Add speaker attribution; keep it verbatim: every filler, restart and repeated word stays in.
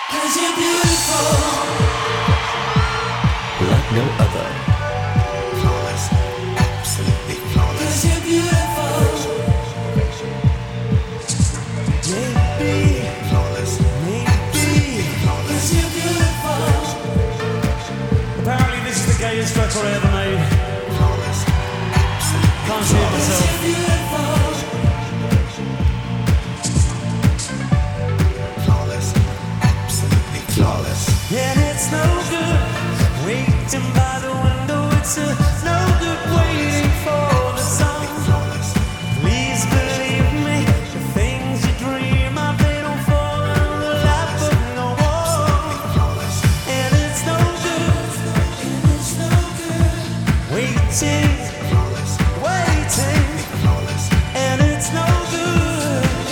Speaker 1: 'Cause you're beautiful
Speaker 2: like no other.
Speaker 3: Flawless, absolutely flawless.
Speaker 1: 'Cause you're beautiful
Speaker 2: Maybe,
Speaker 3: Flawless,
Speaker 2: maybe.
Speaker 3: flawless.
Speaker 1: 'Cause you're beautiful
Speaker 4: Apparently this is the gayest record I ever made.
Speaker 3: Flawless, absolutely
Speaker 4: Can't see it
Speaker 3: flawless.
Speaker 4: myself.
Speaker 1: You're beautiful
Speaker 3: Flawless, absolutely flawless.
Speaker 2: And it's no good waiting by the window. It's a